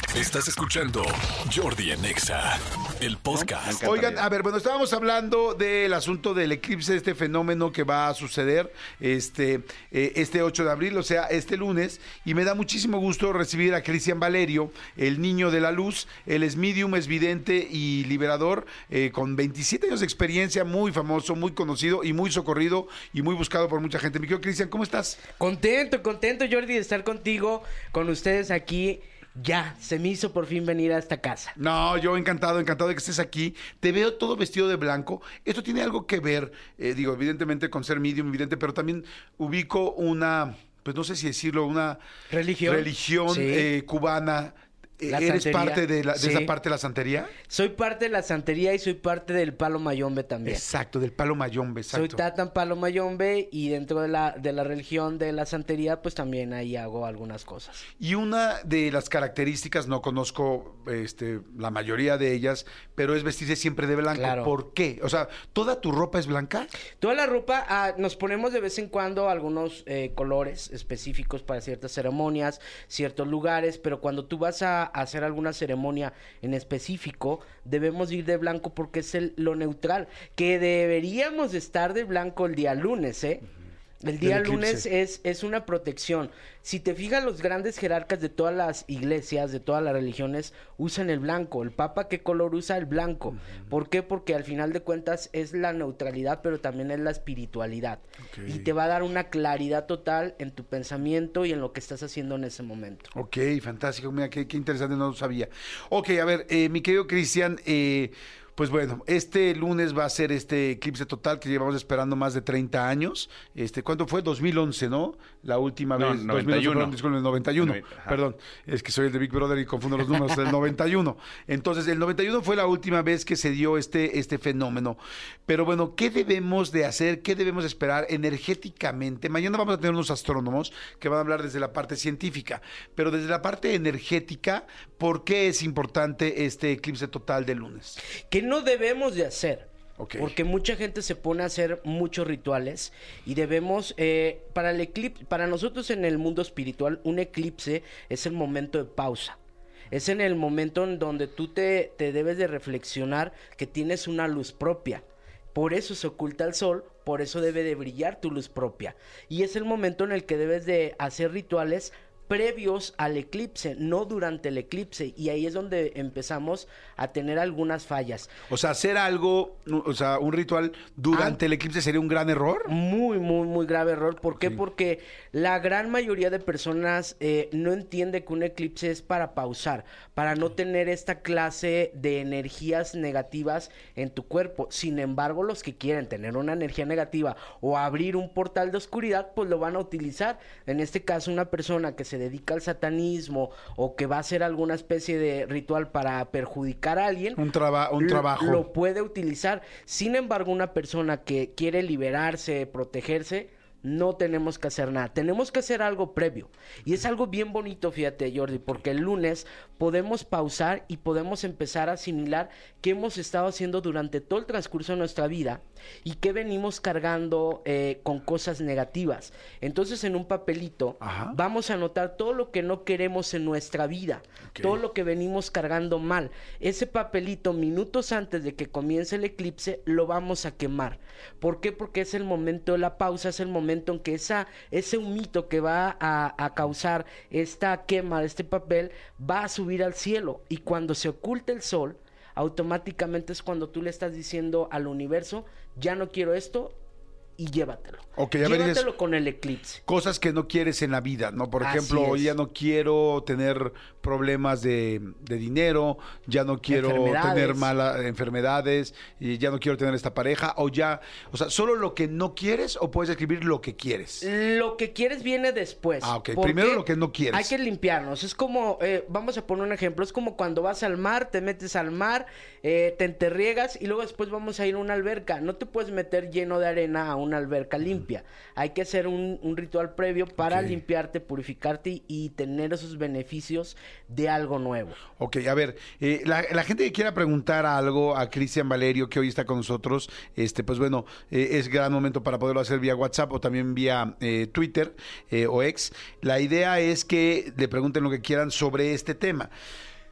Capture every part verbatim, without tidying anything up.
Estás escuchando Jordi en Exa, el podcast. Oigan, a ver, bueno, estábamos hablando del asunto del eclipse, este fenómeno que va a suceder este, eh, este ocho de abril, o sea, este lunes, y me da muchísimo gusto recibir a Cristian Valerio, el niño de la luz. Él es medium, es vidente y liberador, eh, con veintisiete años de experiencia, muy famoso, muy conocido y muy socorrido y muy buscado por mucha gente. Mi querido Cristian, ¿cómo estás? Contento, contento, Jordi, de estar contigo, con ustedes aquí. Ya, se me hizo por fin venir a esta casa. No, yo encantado, encantado de que estés aquí. Te veo todo vestido de blanco. Esto tiene algo que ver, eh, digo, evidentemente con ser medium, evidente, pero también ubico una, pues no sé si decirlo, una religión, religión sí. eh, cubana. La ¿Eres santería. parte de, la, de Sí. esa parte de la santería? Soy parte de la santería y soy parte del palo mayombe también. Exacto, del palo mayombe, exacto. Soy tatan palo mayombe y dentro de la, de la religión de la santería, pues también ahí hago algunas cosas. Y una de las características, no conozco este, la mayoría de ellas, pero es vestirse siempre de blanco. Claro. ¿Por qué? O sea, ¿toda tu ropa es blanca? Toda la ropa, ah, nos ponemos de vez en cuando algunos eh, colores específicos para ciertas ceremonias, ciertos lugares, pero cuando tú vas a, a hacer alguna ceremonia en específico, debemos ir de blanco porque es el, lo neutral, que deberíamos estar de blanco el día lunes, ¿eh? El día El eclipse. lunes es, es una protección. Si te fijas, los grandes jerarcas de todas las iglesias, de todas las religiones, usan el blanco. ¿El Papa qué color usa? El blanco. Uh-huh. ¿Por qué? Porque al final de cuentas es la neutralidad, pero también es la espiritualidad. Okay. Y te va a dar una claridad total en tu pensamiento y en lo que estás haciendo en ese momento. Ok, fantástico. Mira, qué, qué interesante, no lo sabía. Ok, a ver, eh, mi querido Cristian, eh... pues bueno, este lunes va a ser este eclipse total que llevamos esperando más de treinta años. Este, ¿cuánto fue? dos mil once, ¿no? La última no, vez. noventa y uno. dos mil once, perdón, disculpe, el noventa y uno. Ajá. Perdón, es que soy el de Big Brother y confundo los números. El noventa y uno. Entonces, el noventa y uno fue la última vez que se dio este, este fenómeno. Pero bueno, ¿qué debemos de hacer? ¿Qué debemos esperar energéticamente? Mañana vamos a tener unos astrónomos que van a hablar desde la parte científica, pero desde la parte energética, ¿por qué es importante este eclipse total de lunes? Que no debemos de hacer. Okay. Porque mucha gente se pone a hacer muchos rituales y debemos, eh, para el eclipse, para nosotros en el mundo espiritual, un eclipse es el momento de pausa. Es en el momento en donde tú te, te debes de reflexionar que tienes una luz propia. Por eso se oculta el sol, por eso debe de brillar tu luz propia. Y es el momento en el que debes de hacer rituales previos al eclipse, no durante el eclipse, y ahí es donde empezamos a tener algunas fallas. O sea, hacer algo, o sea, un ritual durante ah, el eclipse sería un gran error. Muy, muy, muy grave error. ¿Por qué? Sí. Porque la gran mayoría de personas eh, no entiende que un eclipse es para pausar, para no tener esta clase de energías negativas en tu cuerpo. Sin embargo, los que quieren tener una energía negativa o abrir un portal de oscuridad, pues lo van a utilizar. En este caso, una persona que se dedica al satanismo o que va a hacer alguna especie de ritual para perjudicar a alguien, un, traba un lo, trabajo lo puede utilizar. Sin embargo, una persona que quiere liberarse, protegerse, no tenemos que hacer nada, tenemos que hacer algo previo, y es algo bien bonito, fíjate, Jordi, porque el lunes podemos pausar y podemos empezar a asimilar qué hemos estado haciendo durante todo el transcurso de nuestra vida y qué venimos cargando eh, con cosas negativas. Entonces, en un papelito Ajá. vamos a anotar todo lo que no queremos en nuestra vida, okay. todo lo que venimos cargando mal. Ese papelito, minutos antes de que comience el eclipse, lo vamos a quemar. ¿Por qué? Porque es el momento de la pausa, es el momento en que esa, ese humito que va a, a causar esta quema de este papel va a subir al cielo, y cuando se oculte el sol, automáticamente es cuando tú le estás diciendo al universo, ya no quiero esto, y llévatelo. Okay, llévatelo con el eclipse. Cosas que no quieres en la vida, ¿no? Por Así ejemplo, hoy ya no quiero tener problemas de, de dinero, ya no quiero tener malas enfermedades, y ya no quiero tener esta pareja, o ya, o sea, solo lo que no quieres, o puedes escribir lo que quieres. Lo que quieres viene después. Ah, ok. Primero lo que no quieres. Hay que limpiarnos. Es como, eh, vamos a poner un ejemplo, es como cuando vas al mar, te metes al mar, eh, te enterriegas y luego después vamos a ir a una alberca. No te puedes meter lleno de arena a una alberca limpia. Hay que hacer un, un ritual previo para okay. limpiarte, purificarte y, y tener esos beneficios de algo nuevo. Ok, a ver, eh, la, la gente que quiera preguntar algo a Cristian Valerio, que hoy está con nosotros, este, pues bueno, eh, es gran momento para poderlo hacer vía WhatsApp o también vía eh, Twitter eh, o X. La idea es que le pregunten lo que quieran sobre este tema.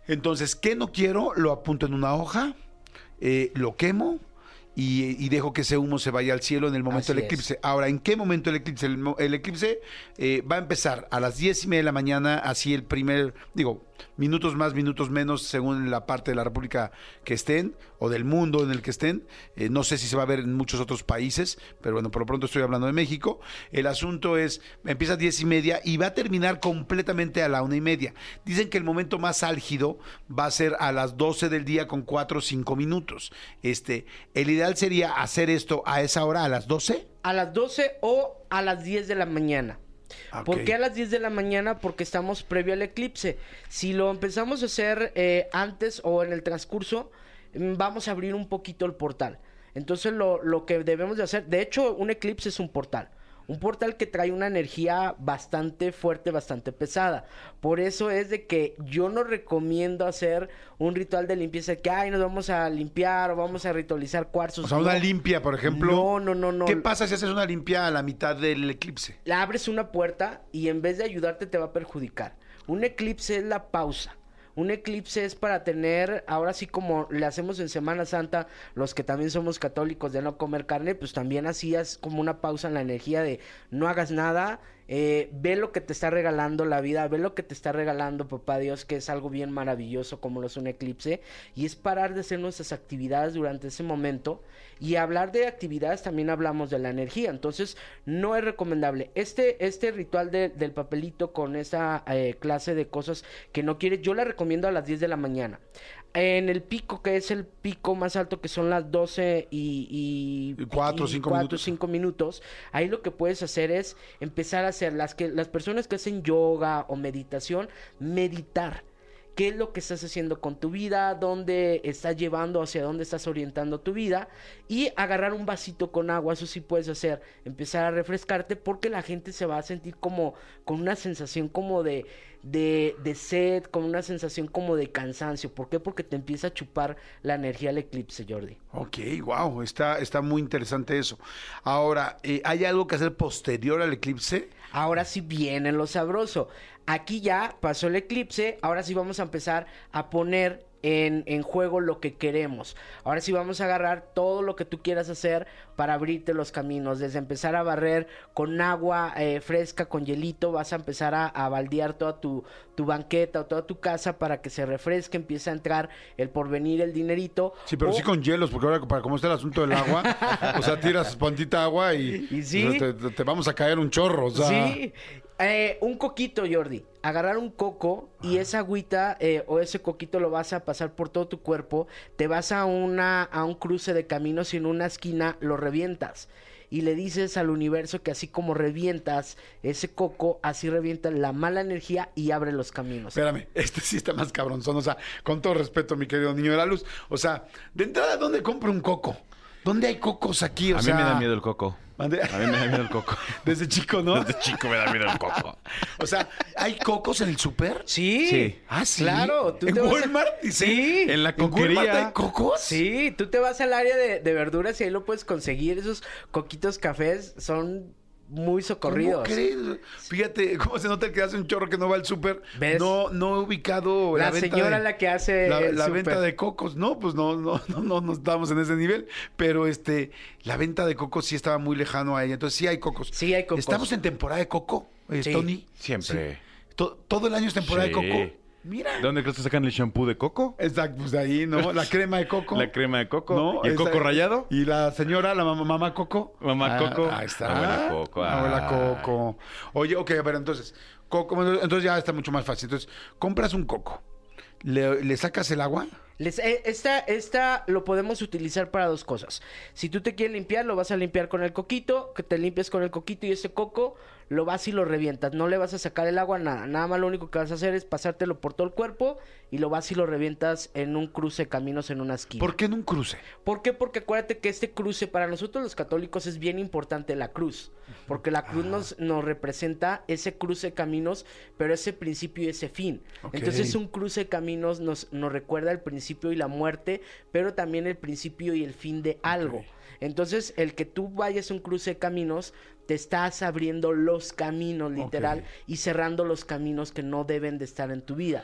Entonces, ¿qué no quiero? Lo apunto en una hoja, eh, lo quemo y, y dejo que ese humo se vaya al cielo en el momento Así del es. eclipse. Ahora, ¿en qué momento el eclipse? El, mo- el eclipse eh, va a empezar a las diez y media de la mañana, así el primer, digo, minutos más, minutos menos, según la parte de la República que estén, o del mundo en el que estén. Eh, no sé si se va a ver en muchos otros países, pero bueno, por lo pronto estoy hablando de México. El asunto es, empieza a diez y media y va a terminar completamente a la una y media. Dicen que el momento más álgido va a ser a las doce del día con cuatro o cinco minutos. Este, el ideal sería hacer esto a esa hora, a las doce. A las doce o a las diez de la mañana. Ok. ¿Por qué a las diez de la mañana? Porque estamos previo al eclipse. Si lo empezamos a hacer eh, antes o en el transcurso, mm, vamos a abrir un poquito el portal. Entonces lo, lo que debemos de hacer, de hecho un eclipse es un portal. Un portal que trae una energía bastante fuerte, bastante pesada. Por eso es de que yo no recomiendo hacer un ritual de limpieza que, ay, nos vamos a limpiar o vamos a ritualizar cuarzos. O sea, una No. limpia, por ejemplo. No, no, no, no. ¿Qué pasa si haces una limpia a la mitad del eclipse? Le abres una puerta y en vez de ayudarte te va a perjudicar. Un eclipse es la pausa. Un eclipse es para tener, ahora sí como le hacemos en Semana Santa, los que también somos católicos de no comer carne, pues también hacías como una pausa en la energía de no hagas nada, eh, ve lo que te está regalando la vida, ve lo que te está regalando papá Dios, que es algo bien maravilloso como lo es un eclipse, y es parar de hacer nuestras actividades durante ese momento. Y hablar de actividades también hablamos de la energía, entonces no es recomendable. Este, este ritual de- del papelito con esa eh, clase de cosas que no quieres, yo la recomiendo a las diez de la mañana. En el pico, que es el pico más alto, que son las doce y... y Y cuatro o y cinco cuatro, minutos. cinco minutos, ahí lo que puedes hacer es empezar a hacer, las, que, las personas que hacen yoga o meditación, meditar. ¿Qué es lo que estás haciendo con tu vida? ¿Dónde estás llevando? ¿Hacia dónde estás orientando tu vida? Y agarrar un vasito con agua, eso sí puedes hacer. Empezar a refrescarte porque la gente se va a sentir como con una sensación como de, de, de sed, con una sensación como de cansancio. ¿Por qué? Porque te empieza a chupar la energía del eclipse, Jordi. Ok, wow, está, está muy interesante eso. Ahora, eh, ¿hay algo que hacer posterior al eclipse? Ahora sí viene lo sabroso. Aquí ya pasó el eclipse, ahora sí vamos a empezar a poner en, en juego lo que queremos. Ahora sí vamos a agarrar todo lo que tú quieras hacer para abrirte los caminos. Desde empezar a barrer con agua eh, fresca, con hielito, vas a empezar a, a baldear toda tu, tu banqueta o toda tu casa para que se refresque, empiece a entrar el porvenir, el dinerito. Sí, pero O- sí con hielos, porque ahora para cómo está el asunto del agua, o sea, tiras pontita agua y, Y sí. o sea, te, te- te vamos a caer un chorro, o sea. Sí, eh, un coquito, Jordi. Agarrar un coco y esa agüita eh, o ese coquito lo vas a pasar por todo tu cuerpo. Te vas a una a un cruce de caminos y en una esquina lo revientas. Y le dices al universo que así como revientas ese coco, así revientas la mala energía y abre los caminos. Espérame, este sí está más cabronzón, o sea, con todo respeto, mi querido niño de la luz. O sea, de entrada, ¿dónde compro un coco? ¿Dónde hay cocos aquí? O A mí sea, me da miedo el coco. ¿Mande? A mí me da miedo el coco. Desde chico, ¿no? Desde chico me da miedo el coco. O sea, ¿hay cocos en el súper? Sí, Sí. Ah, sí. Claro. tú ¿En te vas a- Walmart? Dice. Sí. En la ¿En Walmart coquería. hay cocos? Sí, tú te vas al área de, de verduras y ahí lo puedes conseguir. Esos coquitos cafés son muy socorridos. ¿Cómo crees? Fíjate cómo se nota que hace un chorro que no va al súper. ¿Ves? No, no he ubicado La la, venta señora de, la que hace la, el la súper. venta de cocos. No, pues no, no, no, no, no estamos en ese nivel. Pero este, la venta de cocos sí estaba muy lejano a ella. Entonces sí hay cocos. Sí hay cocos. Estamos en temporada de coco, eh, Sí. Tony. Siempre. Sí. To- todo el año es temporada Sí. de coco. Mira. ¿De dónde crees que sacan el shampoo de coco? Exacto, pues de ahí, ¿no? La crema de coco. La crema de coco. ¿No? ¿Y el Esa- coco rallado? Y la señora, la mamá, mamá Coco. Mamá Ah, Coco. Ahí está. Abuela Coco, Abuela ay. Coco. Oye, ok, a ver, entonces, coco, bueno, entonces ya está mucho más fácil. Entonces, compras un coco, le, le sacas el agua. Les- eh, esta, esta lo podemos utilizar para dos cosas. Si tú te quieres limpiar, lo vas a limpiar con el coquito, que te limpies con el coquito y ese coco lo vas y lo revientas. No le vas a sacar el agua, nada. Nada más lo único que vas a hacer es pasártelo por todo el cuerpo y lo vas y lo revientas en un cruce de caminos en una esquina. ¿Por qué en un cruce? ¿Por qué? Porque acuérdate que este cruce, para nosotros los católicos, es bien importante la cruz. Porque la cruz nos, nos representa ese cruce de caminos, pero ese principio y ese fin. Ok. Entonces, un cruce de caminos nos, nos recuerda el principio y la muerte, pero también el principio y el fin de algo. Entonces, el que tú vayas a un cruce de caminos, te estás abriendo los caminos, literal, Ok. y cerrando los caminos que no deben de estar en tu vida.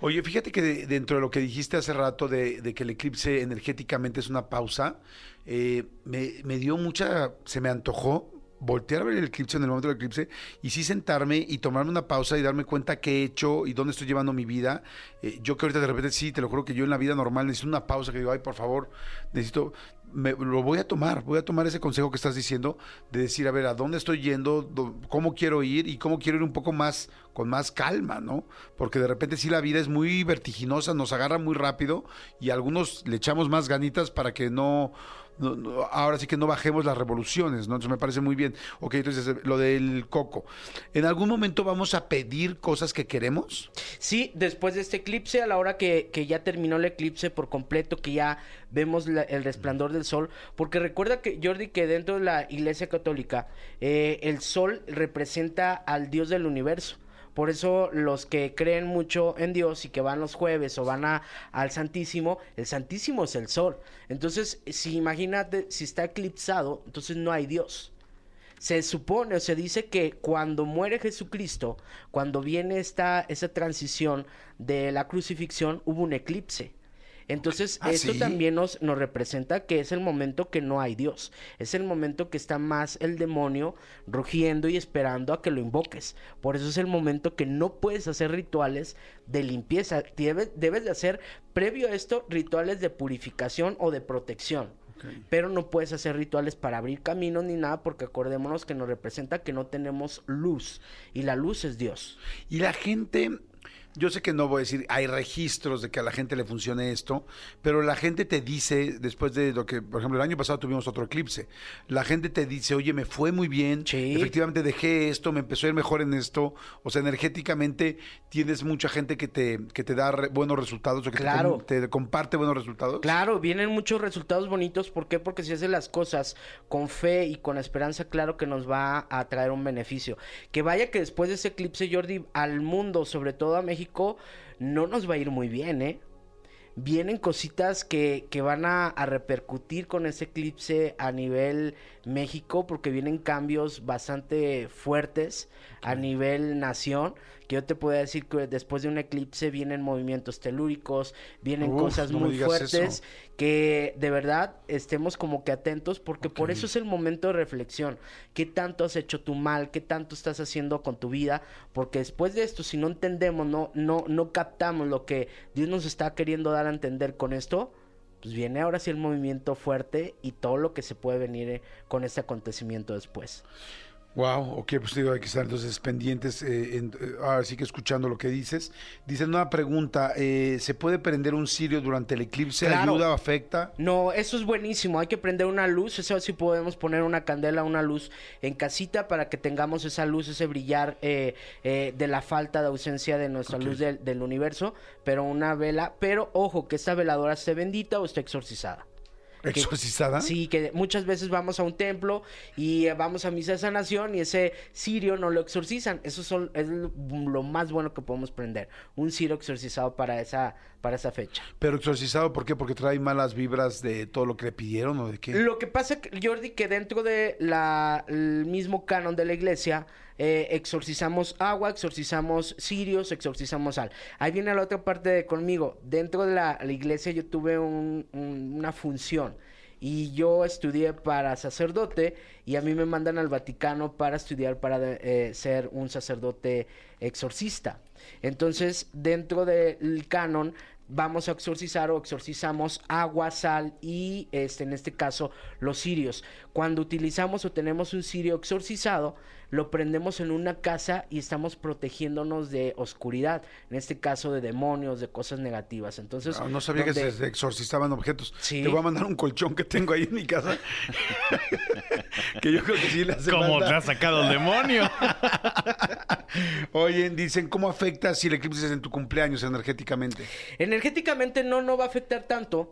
Oye, fíjate que de- dentro de lo que dijiste hace rato de, de que el eclipse energéticamente es una pausa, eh, me, me dio mucha, se me antojó voltear a ver el eclipse en el momento del eclipse y sí sentarme y tomarme una pausa y darme cuenta qué he hecho y dónde estoy llevando mi vida. Eh, yo que ahorita de repente sí, te lo juro que yo en la vida normal necesito una pausa, que digo, ay, por favor, necesito, me, lo voy a tomar, voy a tomar ese consejo que estás diciendo de decir, a ver, ¿a dónde estoy yendo? Do- ¿Cómo quiero ir? Y cómo quiero ir un poco más, con más calma, ¿no? Porque de repente sí la vida es muy vertiginosa, nos agarra muy rápido y a algunos le echamos más ganitas para que no... No, no, ahora sí que no bajemos las revoluciones, ¿no? Entonces me parece muy bien. Ok, entonces lo del coco. ¿En algún momento vamos a pedir cosas que queremos? Sí, después de este eclipse, a la hora que, que ya terminó el eclipse por completo, que ya vemos la- el resplandor del sol, porque recuerda que, Jordi, que dentro de la Iglesia Católica, eh, el sol representa al Dios del universo. Por eso los que creen mucho en Dios y que van los jueves o van a, al Santísimo, el Santísimo es el sol. Entonces, si imagínate, si está eclipsado, entonces no hay Dios. Se supone o se dice que cuando muere Jesucristo, cuando viene esta, esa transición de la crucifixión, hubo un eclipse. Entonces, ¿Ah, esto sí? también nos, nos representa que es el momento que no hay Dios. Es el momento que está más el demonio rugiendo y esperando a que lo invoques. Por eso es el momento que no puedes hacer rituales de limpieza. Debes, debes de hacer, previo a esto, rituales de purificación o de protección. Pero no puedes hacer rituales para abrir caminos ni nada, porque acordémonos que nos representa que no tenemos luz. Y la luz es Dios. Y la gente, yo sé que no voy a decir, hay registros de que a la gente le funcione esto, pero la gente te dice, después de lo que, por ejemplo, el año pasado tuvimos otro eclipse, la gente te dice, oye, me fue muy bien, Sí. efectivamente dejé esto, me empezó a ir mejor en esto, o sea, energéticamente tienes mucha gente que te, que te da re- buenos resultados, o que te Claro. com- te, comparte buenos resultados. Claro, vienen muchos resultados bonitos. ¿Por qué? Porque si haces las cosas con fe y con esperanza, claro que nos va a traer un beneficio. Que vaya que después de ese eclipse, Jordi, al mundo, sobre todo a México, no nos va a ir muy bien, ¿eh? Vienen cositas que, que van a, a repercutir con ese eclipse a nivel México, porque vienen cambios bastante fuertes a nivel nación, que yo te puedo decir que después de un eclipse vienen movimientos telúricos, vienen Uf, cosas no me muy digas fuertes, eso. que de verdad estemos como que atentos, porque por Ok. eso es el momento de reflexión. ¿Qué tanto has hecho tu mal? ¿Qué tanto estás haciendo con tu vida? Porque después de esto, si no entendemos, no, no, no captamos lo que Dios nos está queriendo dar a entender con esto, pues viene ahora sí el movimiento fuerte y todo lo que se puede venir eh, con este acontecimiento después. Wow, ok, pues digo, hay que estar entonces pendientes, eh, en- eh, ahora sí que escuchando lo que dices. Dice una pregunta, eh, ¿se puede prender un cirio durante el eclipse? Claro. ¿Ayuda o afecta? No, eso es buenísimo. Hay que prender una luz. Eso sí podemos poner una candela, una luz en casita para que tengamos esa luz, ese brillar eh, eh, de la falta de ausencia de nuestra Ok. luz del, del universo. Pero una vela, pero ojo, que esta veladora esté bendita o esté exorcizada. Que- ¿Exorcizada? Sí, que muchas veces vamos a un templo y eh, vamos a misa de sanación y ese cirio no lo exorcizan. Eso son, es lo lo más bueno que podemos prender. Un cirio exorcizado para esa, para esa fecha. Pero exorcizado, ¿por qué? ¿Porque trae malas vibras de todo lo que le pidieron o de qué? Lo que pasa, que, Jordi, que dentro de la, el mismo canon de la iglesia, eh, exorcizamos agua, exorcizamos cirios, exorcizamos sal. Ahí viene la otra parte de conmigo. Dentro de la, la iglesia yo tuve un- un- una función y yo estudié para sacerdote y a mí me mandan al Vaticano para estudiar para de- eh, ser un sacerdote exorcista. Entonces, dentro del canon vamos a exorcizar o exorcizamos agua, sal y este, en este caso los cirios. Cuando utilizamos o tenemos un cirio exorcizado, lo prendemos en una casa y estamos protegiéndonos de oscuridad, en este caso de demonios, de cosas negativas. Entonces, Ah, no sabía donde- que se exorcizaban objetos. Sí. Te voy a mandar un colchón que tengo ahí en mi casa. que yo creo que sí le hace ¿Cómo falta. te ha sacado el demonio? Oye, dicen, ¿cómo afecta si el eclipse es en tu cumpleaños energéticamente? Energéticamente no, no va a afectar tanto,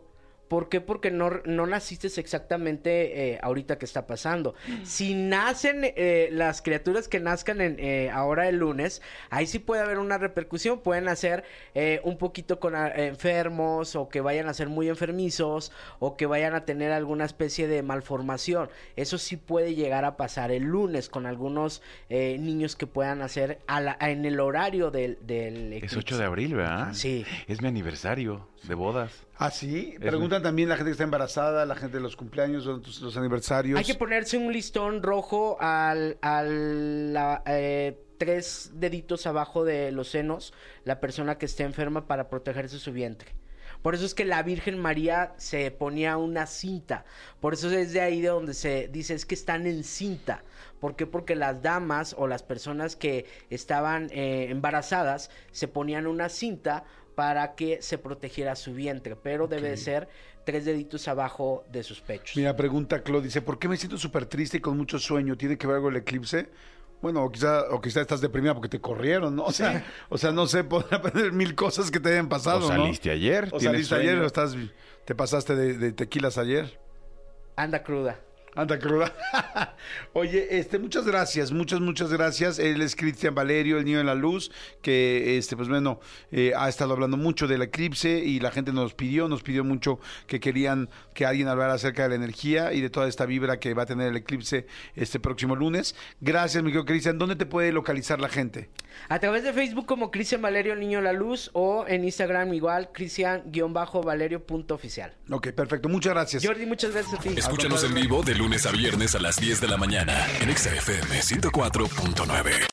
¿Por qué? Porque no, no naciste exactamente eh, ahorita que está pasando. Si nacen eh, las criaturas que nazcan en, eh, ahora el lunes, ahí sí puede haber una repercusión. Pueden nacer eh, un poquito con a, enfermos, o que vayan a ser muy enfermizos, o que vayan a tener alguna especie de malformación. Eso sí puede llegar a pasar el lunes con algunos eh, niños que puedan nacer a la, a, en el horario del, del eclipse. Es ocho de abril, ¿verdad? Sí. Es mi aniversario de bodas. ¿Ah, sí? Preguntan también la gente que está embarazada, la gente de los cumpleaños, los, los aniversarios. Hay que ponerse un listón rojo al, al la, eh, tres deditos abajo de los senos, la persona que esté enferma, para protegerse su vientre. Por eso es que la Virgen María se ponía una cinta. Por eso es de ahí de donde se dice es que están en cinta. ¿Por qué? Porque las damas o las personas que estaban eh, embarazadas se ponían una cinta para que se protegiera su vientre, pero okay. debe de ser tres deditos abajo de sus pechos. Mira, pregunta Claude, dice, ¿por qué me siento súper triste y con mucho sueño? ¿Tiene que ver algo el eclipse? Bueno, o quizá, o quizá estás deprimida porque te corrieron, ¿no? O sea, sí. o sea, no sé, podrán haber mil cosas que te hayan pasado, o saliste ¿no? ayer. O saliste ayer, o estás, te pasaste de, de tequilas ayer. Anda cruda. Anda cruda. Oye, este, muchas gracias, muchas, muchas gracias. Él es Cristian Valerio, el niño de la luz, que, este, pues bueno, eh, ha estado hablando mucho del eclipse y la gente nos pidió, nos pidió mucho que querían que alguien hablara acerca de la energía y de toda esta vibra que va a tener el eclipse este próximo lunes. Gracias, mi querido Cristian. ¿Dónde te puede localizar la gente? A través de Facebook como Cristian Valerio, el niño de la luz, o en Instagram igual, Cristian-Valerio punto oficial. Ok, perfecto. Muchas gracias. Jordi, muchas gracias a ti. Escúchanos en vivo de lunes a viernes a las diez de la mañana en Exa F M ciento cuatro punto nueve.